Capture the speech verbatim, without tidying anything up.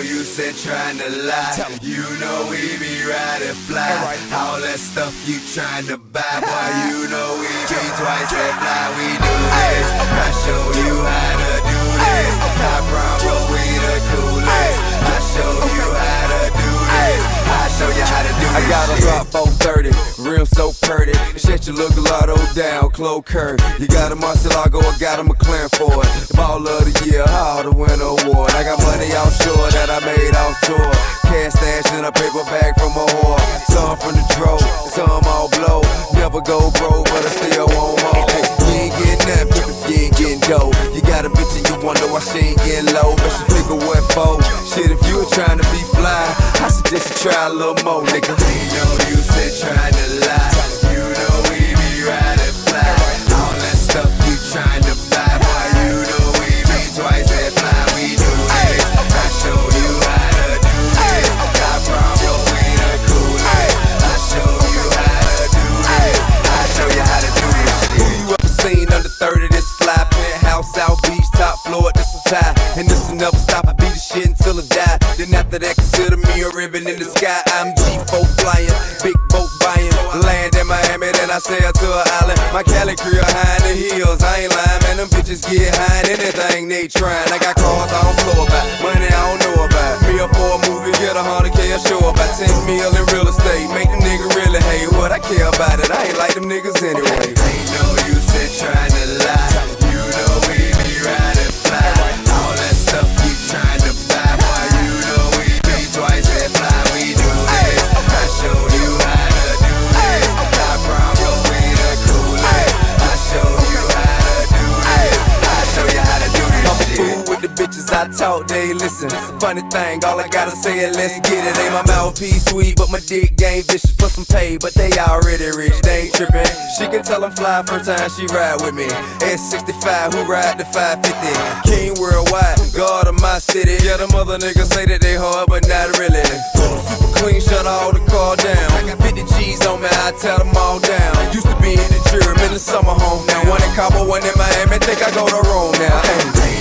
use in trying to lie. You know we be riding fly. All that stuff you trying to buy, boy, you know we be twice that fly. We do this, I show you how to do this. I promise we the coolest. I show you how to do this. I show you how to do this. I got a drop four thirty, rim so pretty. Shit, you look a lot old down, Chloe Curry. You got a Murcielago, I got a McLaren Ford. The ball of the year, how to win award. I got money offshore that I made off tour. Cash stash in a paper bag from a whore. Some from the dro, some all blow. Never go bro, but I still want more. Hey, you ain't getting nothing if you ain't getting dough. You got a bitch and you wonder why she ain't getting low. But she figure what for? Shit, if you were trying to be fly, I suggest you try a little more, nigga. Ain't no use in trying to lie. You know we be riding fly. All that stuff you trying to buy, boy, you know we be twice that fly. We do this, I show you how to do this. I promise we the coolest. I show you how to do this. I show you how to do this shit. Who you ever seen under thirty? This fly penthouse, South Beach, top floor, this some tie. And this will never stop, I beat the shit until I die. Then after that, consider me a ribbon in the sky. I'm G four flying, big boat buying. Land in Miami, then I sail to an island. My Cali crew high in the hills, I ain't lying, man. Them bitches get high in anything they tryin'. I got cars I don't know about, money I don't know about. Meal for a movie, get a hundred K a show about ten mil in real estate. Make them nigga really hate what I care about it. I ain't like them niggas anyway. Ain't no use in trying to lie. You know we be riding fly. All that stuff you trying to buy, boy, you know we be twice that fly. We do this, I show you how to do this. I promise we the coolest. I show you how to do this. I show you how to do this I'm a shit. fool with the bitches I talk, they listen. Funny thing, all I gotta say is let's get it. Ain't my mouthpiece sweet, but my dick game vicious for some pay. But they already rich, they ain't trippin'. She can tell I'm fly first time she ride with me. S sixty-five, who ride the five fifty? King worldwide, God of my city. Yeah, them other niggas say that they hard, but not really. Super clean, shut all the car down. I got fifty G's on me, I tell them all down. Used to be in the jury, in the summer home now. One in Cabo, one in Miami, think I go to Rome now. Hey.